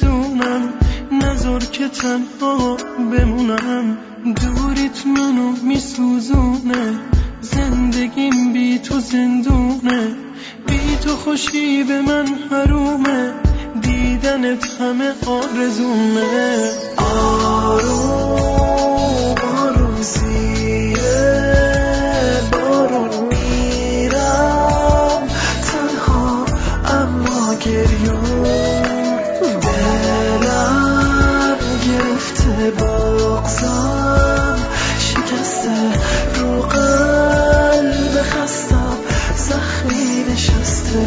بدونم، نذار که تنها بمونم. دوریت منو میسوزونه، زندگیم بی تو زندونه. بی تو خوشی به من حرومه، دیدنت همه آرزومه. آروم آروم زیر بارون میرم تنها، اما گریون دلم گرفته بغضم شکسته، رو قلب خستم زخمی نشسته.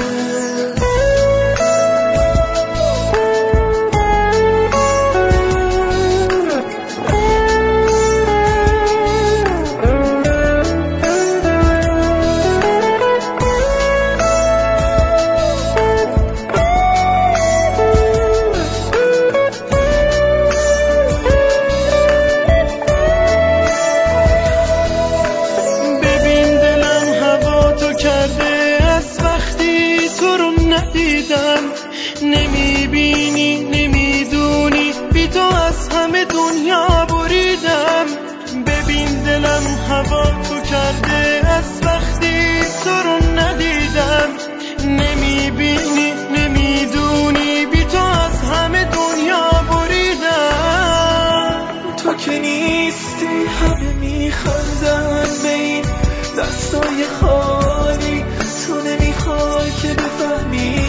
نمیبینی نمیدونی، بی تو از همه دنیا بریدم. ببین دلم هوا تو کرده از وقتی تو رو ندیدم. نمیبینی نمیدونی، بی تو از همه دنیا بریدم. تو که نیستی همه میخندن به این دستای خالی، تو نمیخوای که بفهمی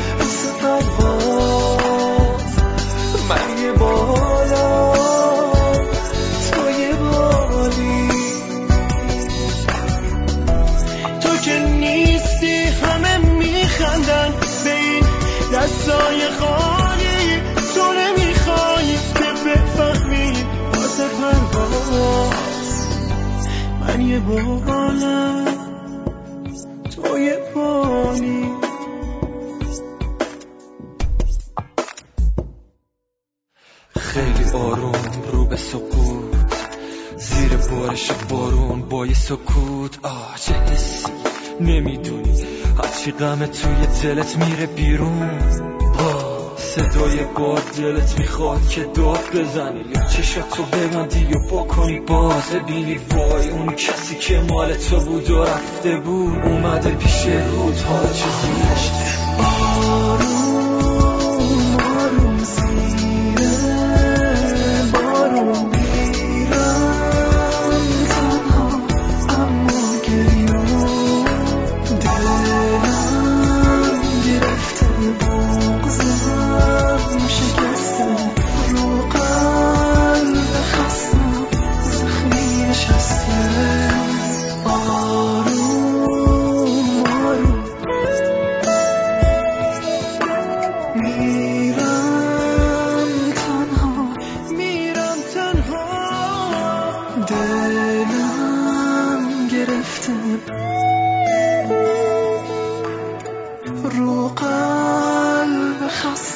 من یه بالا تو یه بالی. تو که نیستی همه میخندن به این دستای خالی، تو نمیخوای که بفهمی واسه پرواز من یه بالا تو یه بالی. خیلی آروم رو به سکوت، زیر بارش بارون با یه سکوت. چه حسی نمیدونی، هرچی غم توی دلت میره بیرون. با صدای باد دلت میخواد که داد بزنی، یا چشاتو ببندی یا بکنی باز ببینی وای اون کسی که مال تو بود و رفته بود اومده پیش رود. حالا چیزی نشته. دلم گرفته رو قلب خسته.